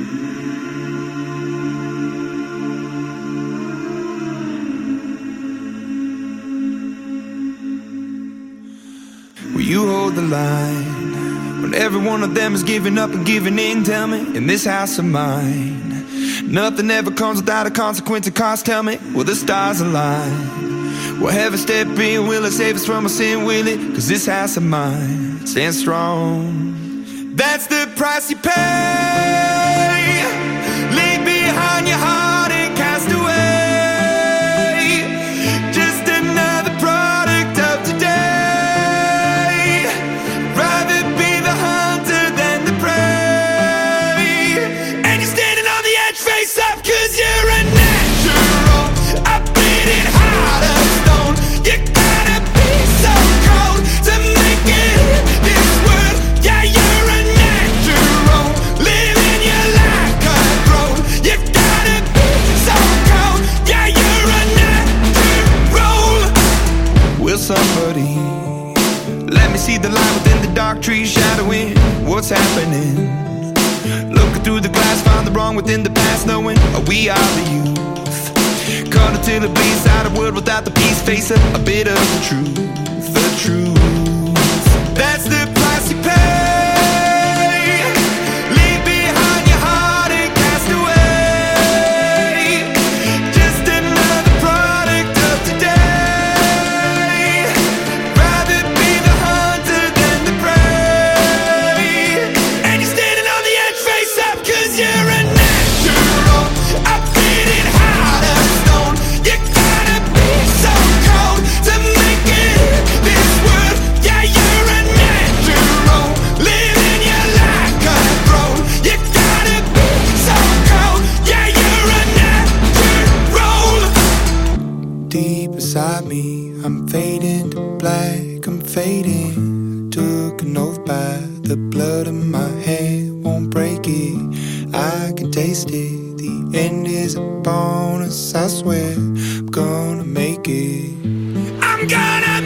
Will you hold the line when every one of them is giving up and giving in? Tell me, in this house of mine, nothing ever comes without a consequence of cost. Tell me, will the stars align? Will heaven step in? Will it save us from our sin? Will it? Cause this house of mine stands strong. That's the price you pay. Leave behind your heart and cast away. Just another product of today. Rather be the hunter than the prey. And you're standing on the edge, face up, cause you're a natural. A bleeding heart of stone. You gotta be so cold to make it in this world. Yeah, you're a natural, living your life cutthroat. You gotta be so cold. Yeah, you're a natural. Will somebody let me see the light within the dark trees shadowing what's happening? Looking through the glass, find the wrong within the past, knowing we are the youth. Cut until it bleeds out of wood without the peace, face a bit of the truth. The truth. That's the price you pay. Leave behind your heart and cast away. Just another product of today. Rather be the hunter than the prey. And you're standing on the edge, face up, cause you're a natural. A bleeding heart of stone. You gotta be so cold to make it in this world. Yeah, you're a natural, living your life cutthroat. You gotta be so cold. Yeah, you're a natural. Deep inside me, I'm fading to black, I'm fading. Took an oath by the blood in my hand, won't break it. I can taste it. The end is a bonus, I swear. I'm gonna make it. I'm gonna